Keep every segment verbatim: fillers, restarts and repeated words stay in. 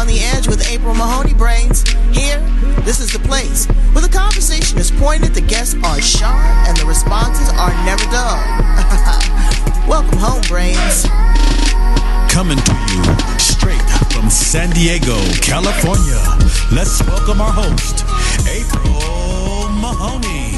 On the Edge with April Mahoney Brains. Here, this is the place where the conversation is pointed, the guests are sharp, and the responses are never dull. Welcome home, Brains. Coming to you straight from San Diego, California. Let's welcome our host, April Mahoney.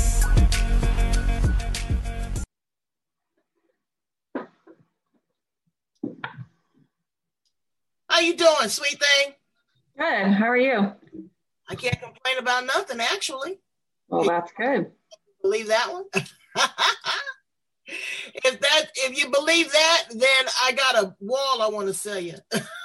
How you doing, sweet thing? Good. How are you? I can't complain about nothing, actually. Well, that's good. Believe that one? If that, if you believe that, then I got a wall I want to sell you.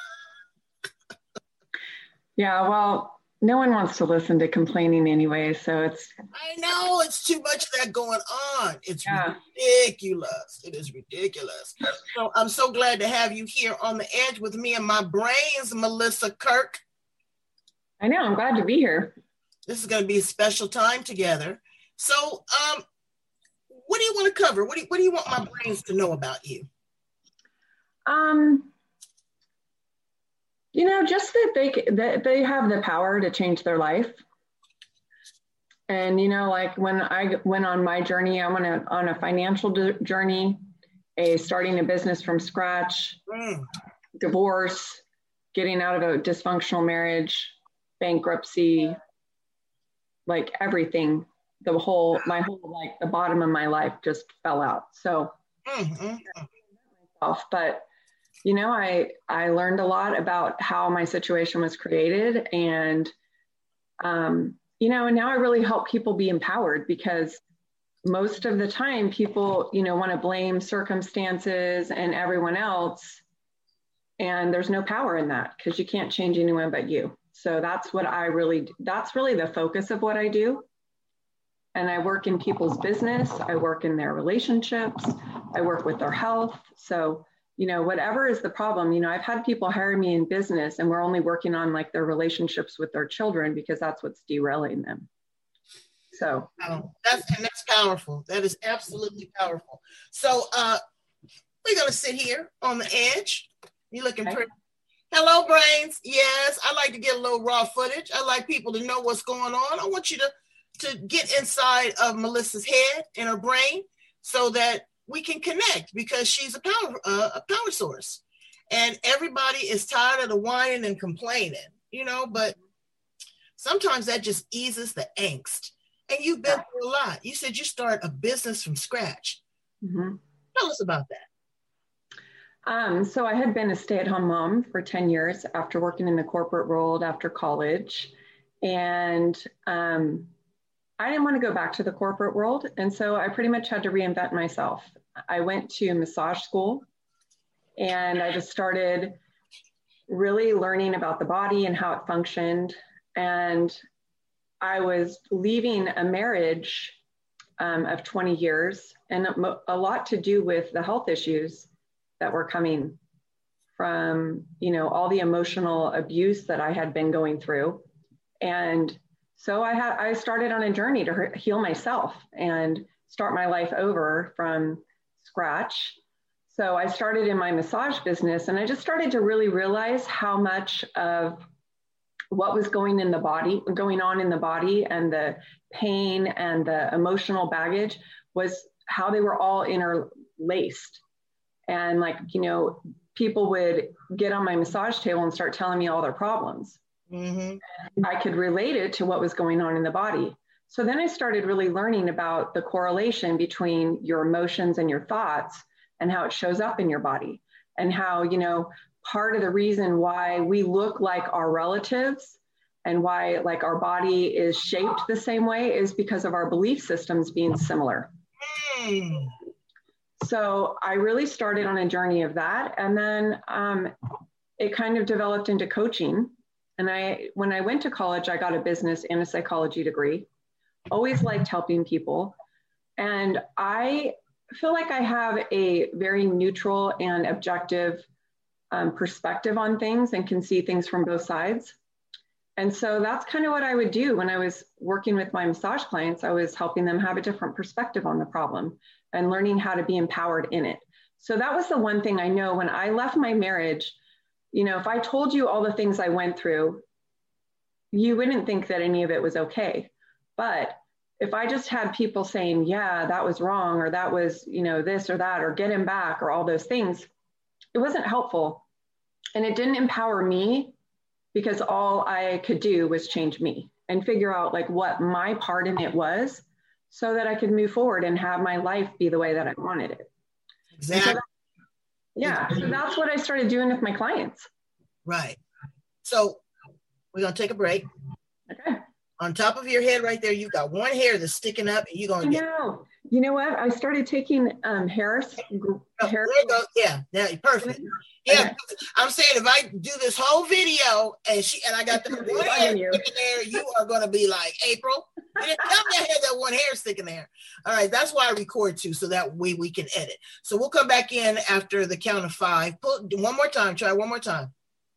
Yeah, well, no one wants to listen to complaining anyway, so it's... I know, it's too much of that going on. It's yeah. ridiculous. It is ridiculous. So I'm so glad to have you here on the edge with me and my brains, Melissa Kirk. I know, I'm glad to be here. This is going to be a special time together. So, um, what do you want to cover? What do you, what do you want my brains to know about you? Um, you know, just that they that they have the power to change their life. And you know, like when I went on my journey, I went on a, on a financial d- journey, a starting a business from scratch, mm. divorce, getting out of a dysfunctional marriage, bankruptcy, like everything. The whole, my whole, like the bottom of my life just fell out. So, mm-hmm. but you know, I, I learned a lot about how my situation was created, and, um, you know, and now I really help people be empowered, because most of the time people, you know, want to blame circumstances and everyone else. And there's no power in that, because you can't change anyone but you. So that's what I really, that's really the focus of what I do. And I work in people's business. I work in their relationships. I work with their health. So, you know, whatever is the problem, you know, I've had people hire me in business and we're only working on like their relationships with their children, because that's what's derailing them. So oh, that's, and that's powerful. That is absolutely powerful. So uh, we're going to sit here on the edge. You're looking okay. pretty. Hello, Brains. Yes, I like to get a little raw footage. I like people to know what's going on. I want you to to get inside of Melissa's head and her brain so that we can connect, because she's a power uh, a power source, and everybody is tired of the whining and complaining, you know, but sometimes that just eases the angst. And you've been through a lot. You said you start a business from scratch. Mm-hmm. Tell us about that. Um, so I had been a stay-at-home mom for ten years after working in the corporate world after college. And um, I didn't want to go back to the corporate world. And so I pretty much had to reinvent myself. I went to massage school, and I just started really learning about the body and how it functioned. And I was leaving a marriage um, of twenty years, and a lot to do with the health issues that were coming from, you know, all the emotional abuse that I had been going through. And so I had, I started on a journey to heal myself and start my life over from scratch. So I started in my massage business, and I just started to really realize how much of what was going in the body, going on in the body, and the pain and the emotional baggage was how they were all interlaced. And like, you know, people would get on my massage table and start telling me all their problems. Mm-hmm. I could relate it to what was going on in the body. So then I started really learning about the correlation between your emotions and your thoughts and how it shows up in your body, and how, you know, part of the reason why we look like our relatives and why like our body is shaped the same way is because of our belief systems being similar. Mm. So I really started on a journey of that. And then um, it kind of developed into coaching. And I, when I went to college, I got a business and a psychology degree. Always liked helping people. And I feel like I have a very neutral and objective um, perspective on things and can see things from both sides. And so that's kind of what I would do when I was working with my massage clients. I was helping them have a different perspective on the problem and learning how to be empowered in it. So that was the one thing I know when I left my marriage. you know, if I told you all the things I went through, you wouldn't think that any of it was okay. But if I just had people saying, yeah, that was wrong, or that was, you know, this or that, or get him back, or all those things, it wasn't helpful. And it didn't empower me, because all I could do was change me and figure out like what my part in it was, so that I could move forward and have my life be the way that I wanted it. Exactly. So that, yeah. So that's what I started doing with my clients. Right. So we're going to take a break. Okay. On top of your head right there, you've got one hair that's sticking up, and you're going to get. No. You know what? I started taking um, hair. Oh, hair. there you go. Yeah. Yeah. Perfect. Yeah. Okay. I'm saying if I do this whole video and she and I got the one hair sticking there, you are going to be like, April, you didn't tell me I had that one hair sticking there. All right. That's why I record too, so that way we can edit. So we'll come back in after the count of five. Pull one more time. Try one more time.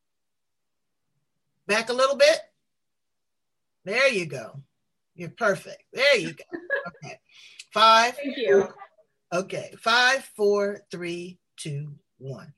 Back a little bit. There you go. You're perfect. There you go. Okay. Five. Thank you. Okay. Five, four, three, two, one.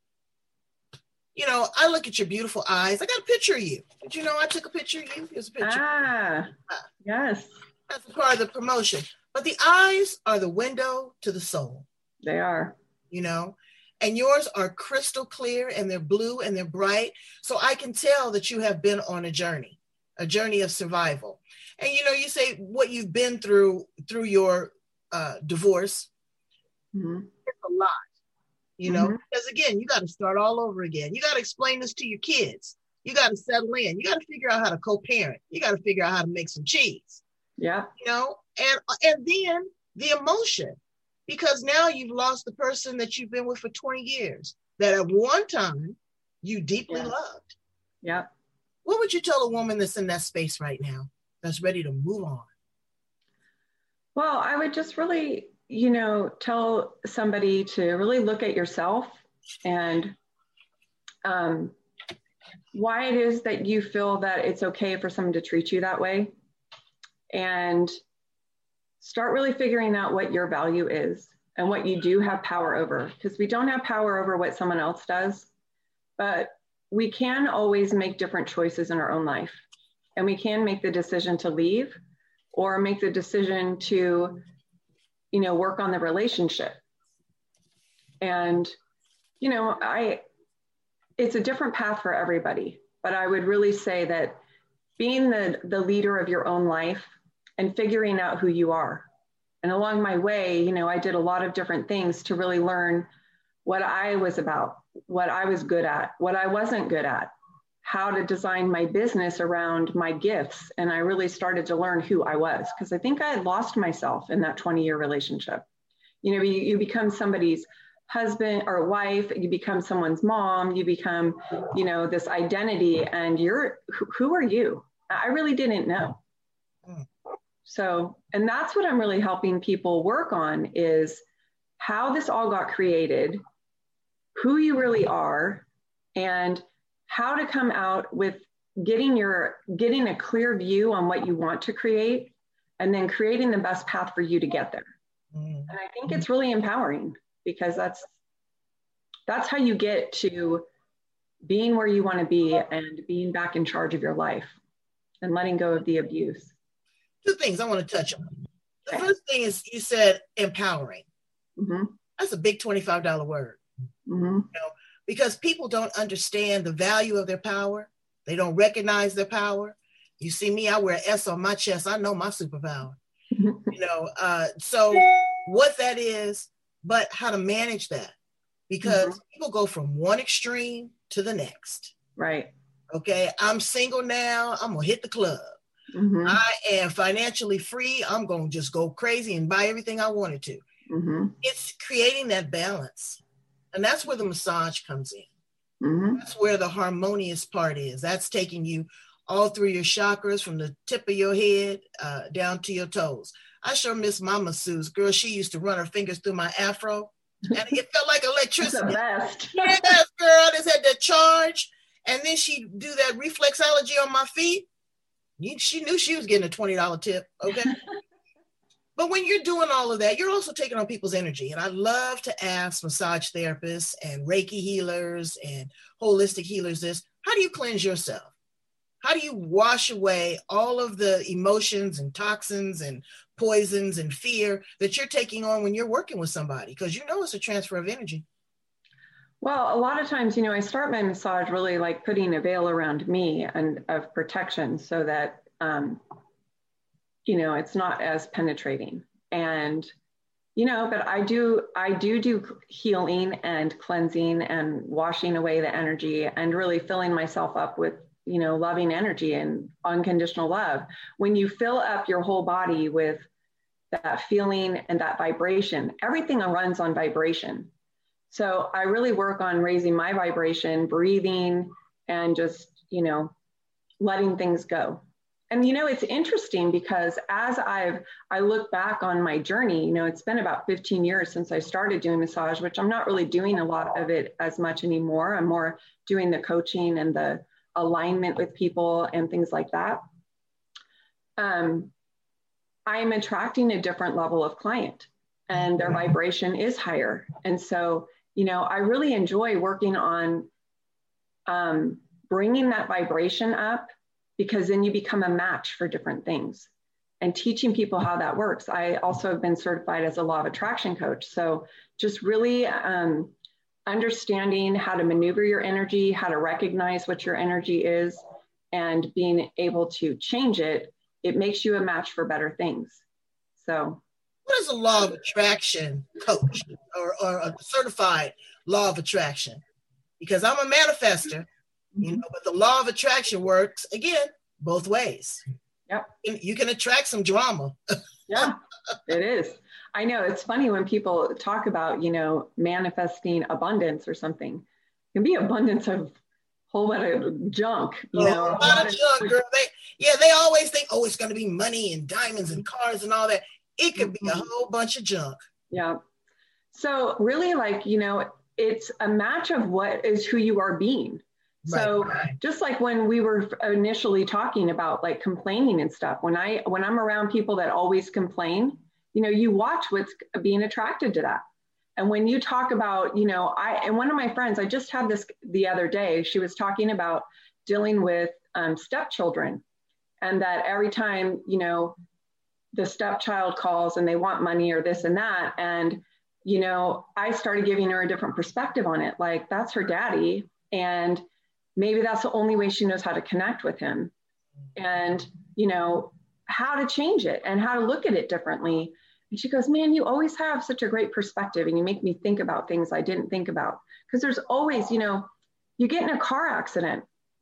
You know, I look at your beautiful eyes. I got a picture of you. Did you know I took a picture of you? Here's a picture. Ah, ah, yes. That's part of the promotion. But the eyes are the window to the soul. They are. You know, and yours are crystal clear, and they're blue, and they're bright. So I can tell that you have been on a journey, a journey of survival. And, you know, you say what you've been through, through your uh, divorce. Mm-hmm. It's a lot, you know, mm-hmm. because again, you got to start all over again. You got to explain this to your kids. You got to settle in. You got to figure out how to co-parent. You got to figure out how to make some cheese. Yeah. You know, and, and then the emotion, because now you've lost the person that you've been with for twenty years, that at one time you deeply yeah. loved. Yeah. What would you tell a woman that's in that space right now, that's ready to move on? Well, I would just really, you know, tell somebody to really look at yourself and um, why it is that you feel that it's okay for someone to treat you that way, and start really figuring out what your value is and what you do have power over, because we don't have power over what someone else does, but we can always make different choices in our own life. And we can make the decision to leave, or make the decision to, you know, work on the relationship. And, you know, I, it's a different path for everybody, but I would really say that being the, the leader of your own life and figuring out who you are. And along my way, you know, I did a lot of different things to really learn what I was about, what I was good at, what I wasn't good at, how to design my business around my gifts. And I really started to learn who I was, because I think I had lost myself in that twenty year relationship. You know, you, you become somebody's husband or wife, you become someone's mom, you become, you know, this identity, and you're, who, who are you? I really didn't know. So, and that's what I'm really helping people work on, is how this all got created, who you really are, and how to come out with getting your, getting a clear view on what you want to create, and then creating the best path for you to get there. Mm. And I think it's really empowering, because that's, that's how you get to being where you want to be and being back in charge of your life and letting go of the abuse. Two things I want to touch on. The okay. first thing is, you said empowering. Mm-hmm. That's a big twenty-five dollars word. Mm-hmm. You know, because people don't understand the value of their power. They don't recognize their power. You see me, I wear an S on my chest. I know my superpower. you know, uh, so what that is, but how to manage that. Because mm-hmm. people go from one extreme to the next. Right. Okay, I'm single now. I'm going to hit the club. Mm-hmm. I am financially free. I'm going to just go crazy and buy everything I wanted to. Mm-hmm. It's creating that balance. And that's where the massage comes in. Mm-hmm. That's where the harmonious part is. That's taking you all through your chakras, from the tip of your head uh, down to your toes. I sure miss my masseuse. Girl, she used to run her fingers through my afro, and it felt like electricity. That's the best. Yes, girl, I just had that charge. And then she'd do that reflexology on my feet. She knew she was getting a twenty dollars tip, okay? But when you're doing all of that, you're also taking on people's energy. And I love to ask massage therapists and Reiki healers and holistic healers this, how do you cleanse yourself? How do you wash away all of the emotions and toxins and poisons and fear that you're taking on when you're working with somebody? Because you know it's a transfer of energy. Well, a lot of times, you know, I start my massage really like putting a veil around me and of protection so that, um, you know, it's not as penetrating. And, you know, but I do, I do do healing and cleansing and washing away the energy and really filling myself up with, you know, loving energy and unconditional love. When you fill up your whole body with that feeling and that vibration, everything runs on vibration. So I really work on raising my vibration, breathing, and just, you know, letting things go. And, you know, it's interesting because as I've, I look back on my journey, you know, it's been about fifteen years since I started doing massage, which I'm not really doing a lot of it as much anymore. I'm more doing the coaching and the alignment with people and things like that. Um, I'm attracting a different level of client and their vibration is higher. And so, you know, I really enjoy working on um, bringing that vibration up, because then you become a match for different things and teaching people how that works. I also have been certified as a law of attraction coach. So just really um, understanding how to maneuver your energy, how to recognize what your energy is, and being able to change it, it makes you a match for better things. So what is a law of attraction coach or, or a certified law of attraction? Because I'm a manifester, you know, but the law of attraction works, again, both ways. Yep. You can attract some drama. Yeah, it is. I know it's funny when people talk about, you know, manifesting abundance or something. It can be abundance of a whole lot of junk, you oh, know. A lot of junk, girl. They, yeah, they always think, oh, it's going to be money and diamonds and cars and all that. It could be a whole bunch of junk. Yeah. So really, like, you know, it's a match of what is who you are being. So right. Just like when we were initially talking about like complaining and stuff, when I, when I'm around people that always complain, you know, you watch what's being attracted to that. And when you talk about, you know, I, and one of my friends, I just had this the other day, she was talking about dealing with um, stepchildren, and that every time, you know, the stepchild calls and they want money or this and that. And, you know, I started giving her a different perspective on it. Like, that's her daddy. And maybe that's the only way she knows how to connect with him, and, you know, how to change it and how to look at it differently. And she goes, man, you always have such a great perspective and you make me think about things I didn't think about. Because there's always, you know, you get in a car accident,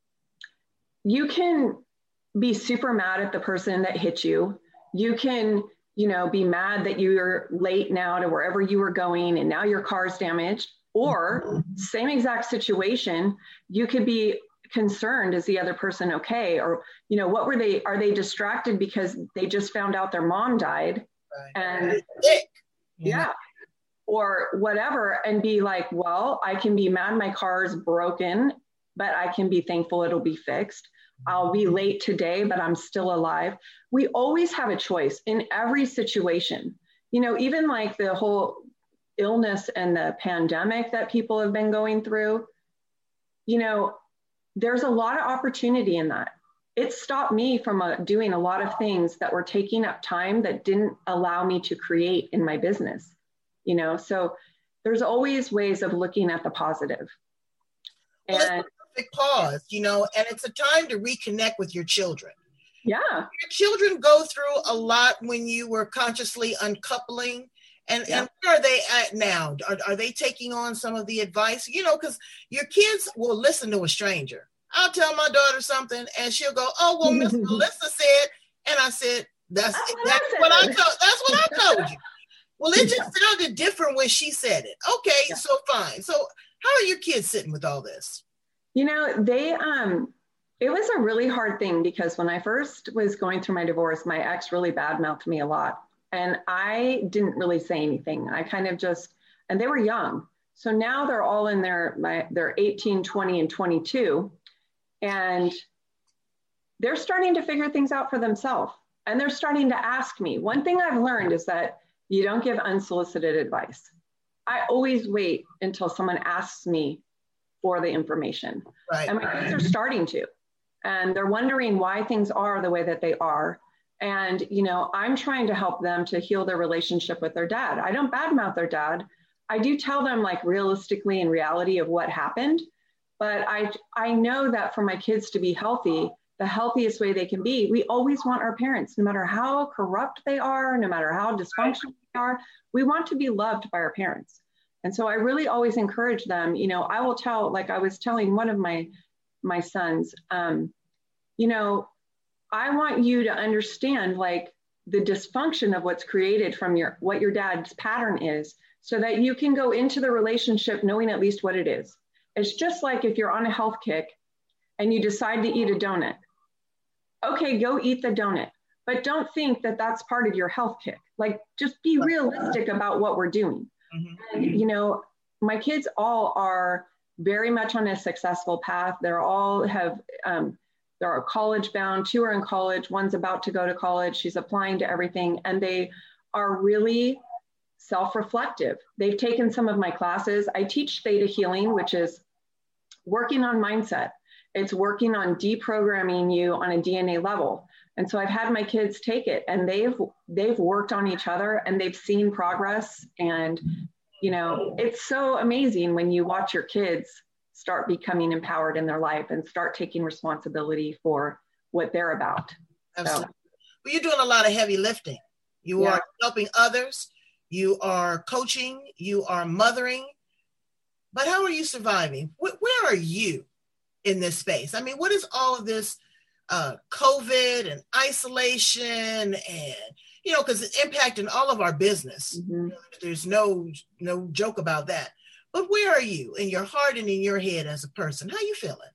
you can be super mad at the person that hit you. You can, you know, be mad that you're late now to wherever you were going and now your car's damaged. Or same exact situation, you could be concerned, is the other person okay? Or, you know, what were they, are they distracted because they just found out their mom died? Right. And yeah. yeah, or whatever, and be like, well, I can be mad my car is broken, but I can be thankful it'll be fixed. I'll be late today, but I'm still alive. We always have a choice in every situation. You know, even like the whole illness and the pandemic that people have been going through, you know, there's a lot of opportunity in that. It stopped me from uh, doing a lot of things that were taking up time that didn't allow me to create in my business, you know? So there's always ways of looking at the positive. Well, and it's a perfect pause, you know, and it's a time to reconnect with your children. Yeah. Your children go through a lot when you were consciously uncoupling. And, yeah. and where are they at now? Are, are they taking on some of the advice? You know, because your kids will listen to a stranger. I'll tell my daughter something and she'll go, oh, well, Miss Melissa said, and I said, that's, that's, that's what I told, that's what I told you. Well, it just sounded different when she said it. Okay, yeah. So fine. So how are your kids sitting with all this? You know, they, um, it was a really hard thing because when I first was going through my divorce, my ex really badmouthed me a lot. And I didn't really say anything. I kind of just, and they were young. So now they're all in their, my, they're eighteen, twenty, and twenty-two. And they're starting to figure things out for themselves. And they're starting to ask me. One thing I've learned is that you don't give unsolicited advice. I always wait until someone asks me for the information. Right. And my kids are starting to. And they're wondering why things are the way that they are. And, you know, I'm trying to help them to heal their relationship with their dad. I don't badmouth their dad. I do tell them like realistically in reality of what happened. But I, I know that for my kids to be healthy, the healthiest way they can be, we always want our parents, no matter how corrupt they are, no matter how dysfunctional they are, we want to be loved by our parents. And so I really always encourage them, you know, I will tell, like I was telling one of my, my sons, um, you know, I want you to understand like the dysfunction of what's created from your, what your dad's pattern is, so that you can go into the relationship knowing at least what it is. It's just like if you're on a health kick and you decide to eat a donut. Okay, go eat the donut, but don't think that that's part of your health kick. Like, just be realistic about what we're doing. Mm-hmm. And, you know, my kids all are very much on a successful path. They're all have, um, they're college bound. Two are in college. One's about to go to college. She's applying to everything. And they are really self-reflective. They've taken some of my classes. I teach theta healing, which is working on mindset. It's working on deprogramming you on a D N A level. And so I've had my kids take it, and they've they've worked on each other, and they've seen progress. And, you know, it's so amazing when you watch your kids start becoming empowered in their life and start taking responsibility for what they're about. Absolutely. So, well, you're doing a lot of heavy lifting. You yeah. are helping others. You are coaching. You are mothering. But how are you surviving? Where, where are you in this space? I mean, what is all of this uh, COVID and isolation and, you know, because it's impacting all of our business. Mm-hmm. There's no no joke about that. But where are you in your heart and in your head as a person? How are you feeling?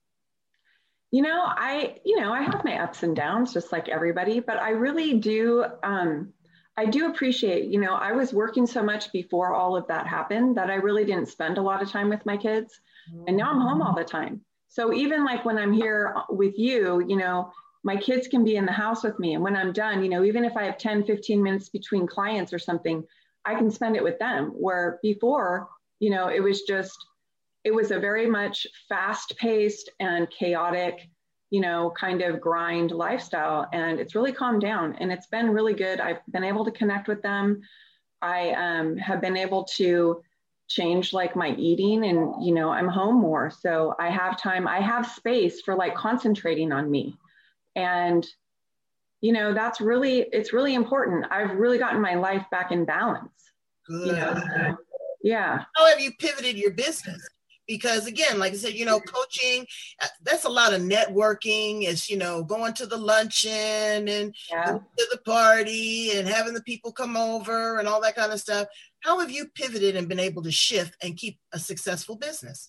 You know, I, you know, I have my ups and downs just like everybody, but I really do, um, I do appreciate, you know, I was working so much before all of that happened that I really didn't spend a lot of time with my kids. Mm-hmm. And now I'm home all the time. So even like when I'm here with you, you know, my kids can be in the house with me. And when I'm done, you know, even if I have ten, fifteen minutes between clients or something, I can spend it with them. Where before, you know, it was just, it was a very much fast paced and chaotic, you know, kind of grind lifestyle. And it's really calmed down, and it's been really good. I've been able to connect with them. I um, have been able to change like my eating, and, you know, I'm home more. So I have time, I have space for like concentrating on me. And, you know, that's really, it's really important. I've really gotten my life back in balance. Good. You know, so, yeah. How have you pivoted your business? Because again, like I said, you know, coaching, that's a lot of networking. It's, you know, going to the luncheon and yeah. to the party and having the people come over and all that kind of stuff. How have you pivoted and been able to shift and keep a successful business?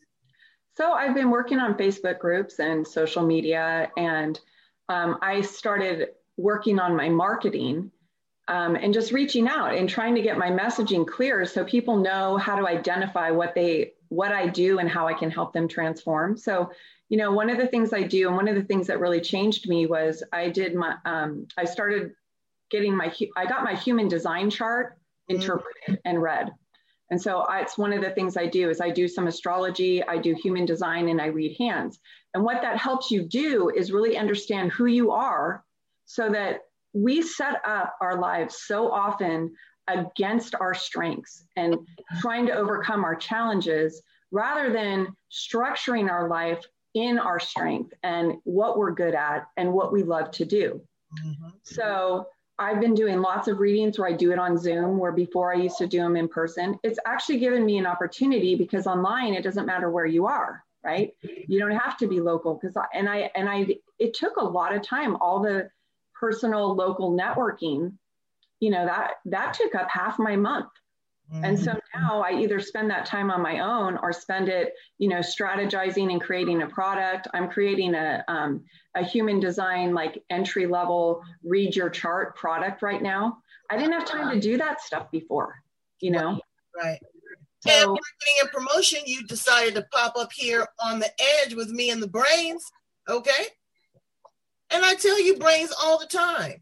So I've been working on Facebook groups and social media, and um, I started working on my marketing um, and just reaching out and trying to get my messaging clear so people know how to identify what they what I do and how I can help them transform. So, you know, one of the things I do, and one of the things that really changed me was I did my, um, I started getting my, I got my human design chart interpreted and read. And so I, it's one of the things I do is I do some astrology, I do human design, and I read hands. And what that helps you do is really understand who you are, so that we set up our lives so often against our strengths and trying to overcome our challenges, rather than structuring our life in our strength and what we're good at and what we love to do. Mm-hmm. So I've been doing lots of readings where I do it on Zoom, where before I used to do them in person. It's actually given me an opportunity, because online, it doesn't matter where you are, right? You don't have to be local. Because I, and I, and I, it took a lot of time, all the personal local networking, you know, that, that took up half my month. Mm-hmm. And so now I either spend that time on my own or spend it, you know, strategizing and creating a product. I'm creating a, um, a human design, like entry level, read your chart product right now. I didn't have time to do that stuff before, you know? Right. So, and marketing and promotion, you decided to pop up here on the edge with me and the brains. Okay. And I tell you brains all the time.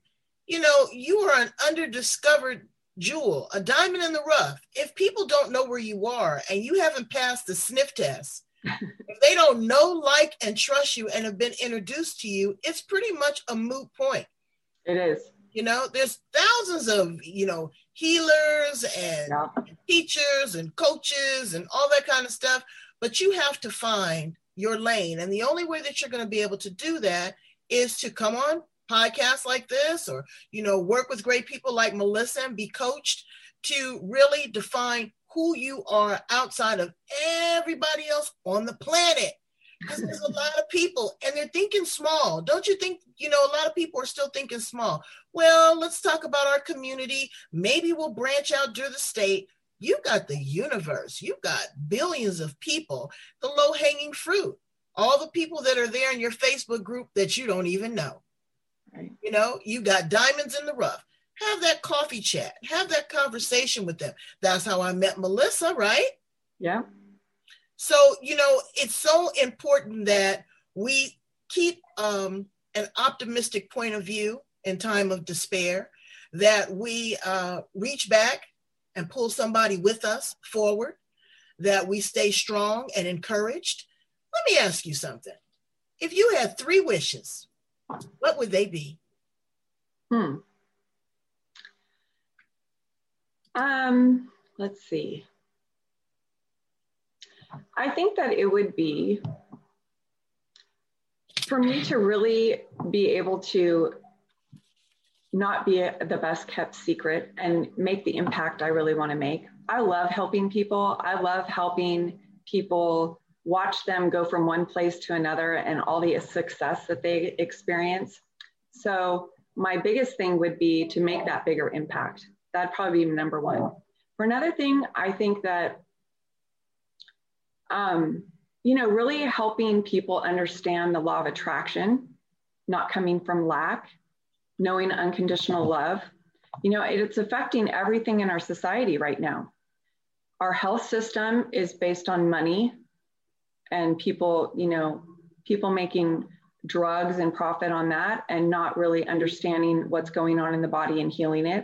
you know, you are an underdiscovered jewel, a diamond in the rough. If people don't know where you are and you haven't passed the sniff test, if they don't know, like, and trust you and have been introduced to you, it's pretty much a moot point. It is. You know, there's thousands of, you know, healers and Yeah. teachers and coaches and all that kind of stuff, but you have to find your lane. And the only way that you're going to be able to do that is to come on podcasts like this, or, you know, work with great people like Melissa and be coached to really define who you are outside of everybody else on the planet. Because there's a lot of people and they're thinking small. Don't you think, you know, a lot of people are still thinking small? Well, let's talk about our community. Maybe we'll branch out to the state. You got the universe. You've got billions of people, the low-hanging fruit, all the people that are there in your Facebook group that you don't even know. Right. You know, you got diamonds in the rough. Have that coffee chat. Have that conversation with them. That's how I met Melissa, right? Yeah. So, you know, it's so important that we keep um, an optimistic point of view in time of despair, that we uh, reach back and pull somebody with us forward, that we stay strong and encouraged. Let me ask you something. If you had three wishes, what would they be? Hmm. Um, let's see. I think that it would be for me to really be able to not be a, the best kept secret and make the impact I really want to make. I love helping people. I love helping people, watch them go from one place to another and all the success that they experience. So my biggest thing would be to make that bigger impact. That'd probably be number one. For another thing, I think that, um, you know, really helping people understand the law of attraction, not coming from lack, knowing unconditional love. You know, it's affecting everything in our society right now. Our health system is based on money and people, you know, people making drugs and profit on that and not really understanding what's going on in the body and healing it.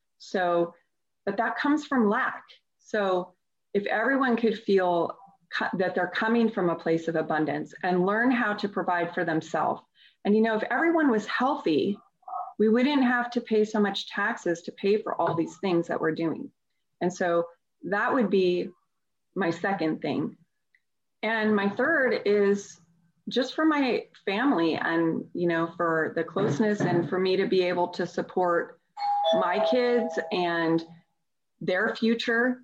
So, but that comes from lack. So if everyone could feel co- that they're coming from a place of abundance and learn how to provide for themselves. And, you know, if everyone was healthy, we wouldn't have to pay so much taxes to pay for all these things that we're doing. And so that would be my second thing. And my third is just for my family and, you know, for the closeness and for me to be able to support my kids and their future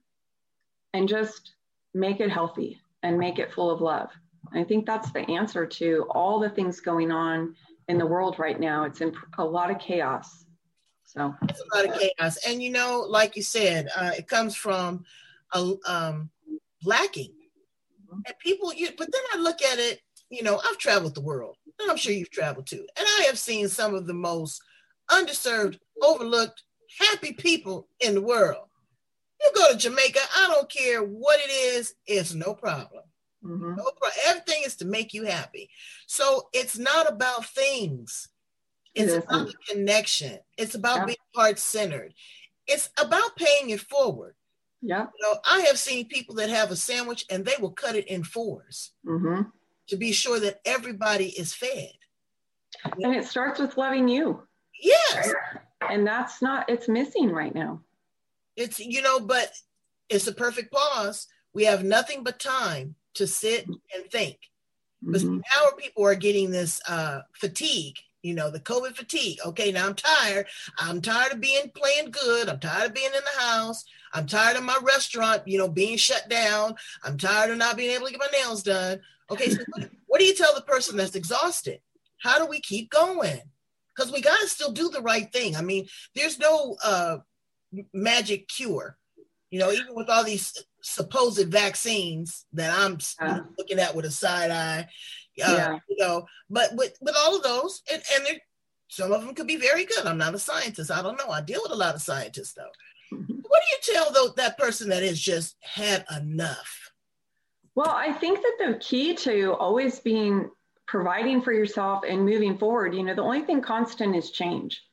and just make it healthy and make it full of love. I think that's the answer to all the things going on in the world right now. It's in a lot of chaos. So it's a lot of chaos. And, you know, like you said, uh, it comes from a, um, lacking. And people, you, but then I look at it, you know, I've traveled the world, and I'm sure you've traveled too. And I have seen some of the most underserved, overlooked, happy people in the world. You go to Jamaica, I don't care what it is, it's no problem. Mm-hmm. No problem. Everything is to make you happy. So it's not about things. It's it about the connection. It's about yeah. being heart-centered. It's about paying it forward. Yeah. You know, I have seen people that have a sandwich and they will cut it in fours mm-hmm. to be sure that everybody is fed. And it starts with loving you. Yes. And that's not, it's missing right now. It's, you know, but it's a perfect pause. We have nothing but time to sit and think. Mm-hmm. But now people are getting this uh, fatigue, you know, the COVID fatigue. Okay, now I'm tired. I'm tired of being playing good. I'm tired of being in the house. I'm tired of my restaurant, you know, being shut down. I'm tired of not being able to get my nails done. Okay, so what, what do you tell the person that's exhausted? How do we keep going? Because we got to still do the right thing. I mean, there's no uh, magic cure, you know, even with all these supposed vaccines that I'm uh, looking at with a side eye, uh, yeah. you know, but with, with all of those, and, and some of them could be very good. I'm not a scientist. I don't know. I deal with a lot of scientists, though. What do you tell though, that person that has just had enough? Well, I think that the key to always being providing for yourself and moving forward, you know, the only thing constant is change.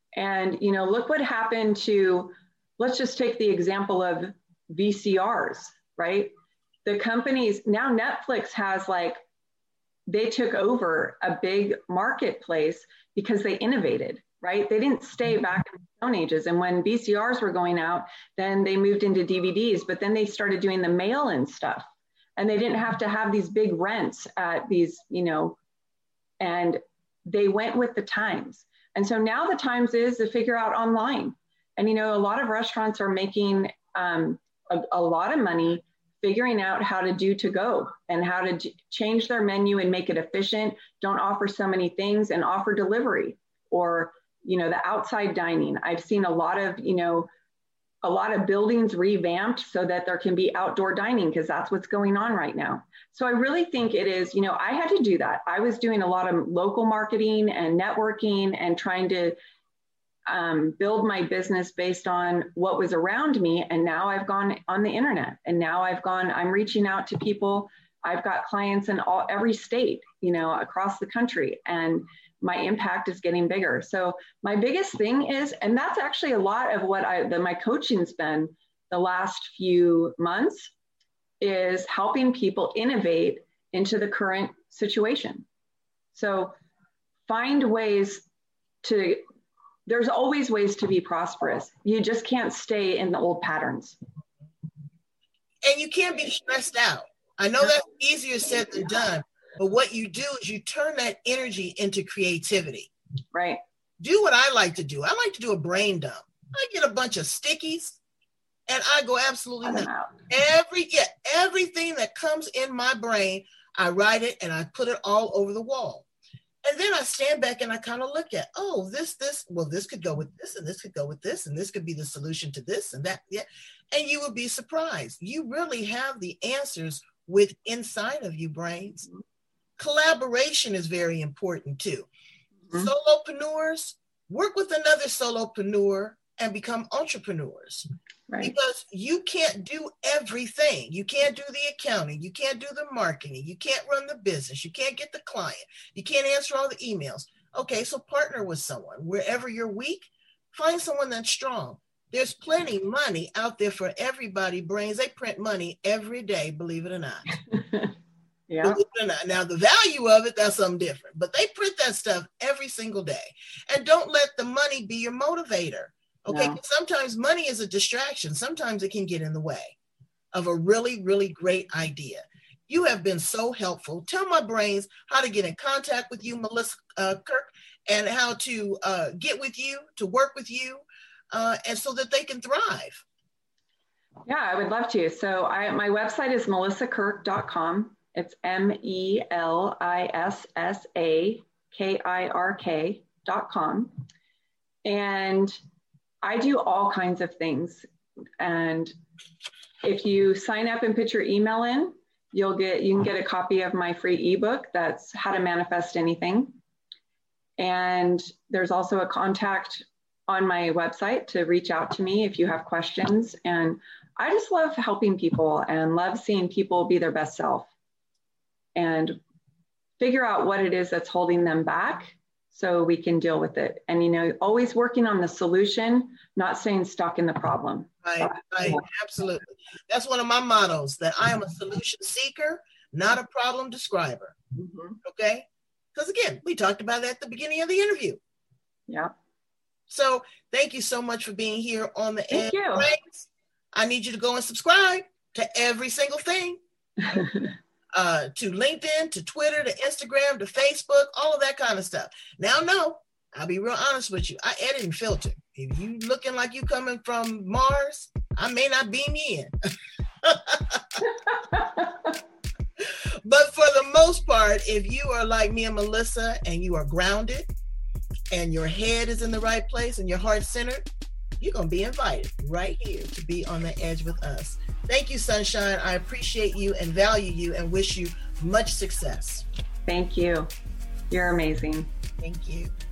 And, you know, look what happened to, let's just take the example of V C Rs, right? The companies, now Netflix has like, they took over a big marketplace because they innovated, right? They didn't stay back in the Stone Ages. And when V C Rs were going out, then they moved into D V Ds, but then they started doing the mail-in stuff. And they didn't have to have these big rents at these, you know, and they went with the times. And so now the times is to figure out online. And, you know, a lot of restaurants are making um, a, a lot of money figuring out how to do to go and how to d- change their menu and make it efficient. Don't offer so many things and offer delivery or, you know, the outside dining. I've seen a lot of, you know, a lot of buildings revamped so that there can be outdoor dining because that's what's going on right now. So I really think it is, you know, I had to do that. I was doing a lot of local marketing and networking and trying to um, build my business based on what was around me. And now I've gone on the internet and now I've gone, I'm reaching out to people. I've got clients in all every state, you know, across the country, and my impact is getting bigger. So my biggest thing is, and that's actually a lot of what I, the, my coaching's been the last few months, is helping people innovate into the current situation. So find ways to, there's always ways to be prosperous. You just can't stay in the old patterns. And you can't be stressed out. I know that's easier said than done, but what you do is you turn that energy into creativity. Right. Do what I like to do. I like to do a brain dump. I get a bunch of stickies and I go absolutely nuts. Every, yeah, everything that comes in my brain, I write it and I put it all over the wall. And then I stand back and I kind of look at, oh, this, this, well, this could go with this and this could go with this and this could be the solution to this and that. Yeah. And you would be surprised. You really have the answers with inside of you, brains. Mm-hmm. Collaboration is very important too. Mm-hmm. Solopreneurs, work with another solopreneur and become entrepreneurs. Right. Because you can't do everything. You can't do the accounting. You can't do the marketing. You can't run the business. You can't get the client. You can't answer all the emails. Okay, so partner with someone. Wherever you're weak, find someone that's strong. There's plenty of money out there for everybody. Brains, they print money every day, believe it or not. Yeah. Believe it or not. Now, the value of it, that's something different. But they print that stuff every single day. And don't let the money be your motivator. Okay, no. Sometimes money is a distraction. Sometimes it can get in the way of a really, really great idea. You have been so helpful. Tell my brains how to get in contact with you, Melissa uh, Kirk, and how to uh, get with you, to work with you, uh, and so that they can thrive. Yeah, I would love to. So I, my website is melissa kirk dot com. It's M E L I S S A K I R K dot com. And I do all kinds of things. And if you sign up and put your email in, you'll get, you can get a copy of my free ebook. That's How to Manifest Anything. And there's also a contact on my website to reach out to me if you have questions. And I just love helping people and love seeing people be their best self and figure out what it is that's holding them back, so we can deal with it. And, you know, always working on the solution, not staying stuck in the problem. Right, right, absolutely. That's one of my mottos, that I am a solution seeker, not a problem describer. Mm-hmm. Okay? Because again, we talked about that at the beginning of the interview. Yeah. So thank you so much for being here on the Thank Edge. you. Brains. I need you to go and subscribe to every single thing. Uh, to LinkedIn, to Twitter, to Instagram, to Facebook, all of that kind of stuff. Now, no, I'll be real honest with you. I edit and filter. If you looking like you coming from Mars, I may not beam you in. But for the most part, if you are like me and Melissa and you are grounded and your head is in the right place and your heart centered, you're going to be invited right here to be on the edge with us. Thank you, Sunshine. I appreciate you and value you and wish you much success. Thank you. You're amazing. Thank you.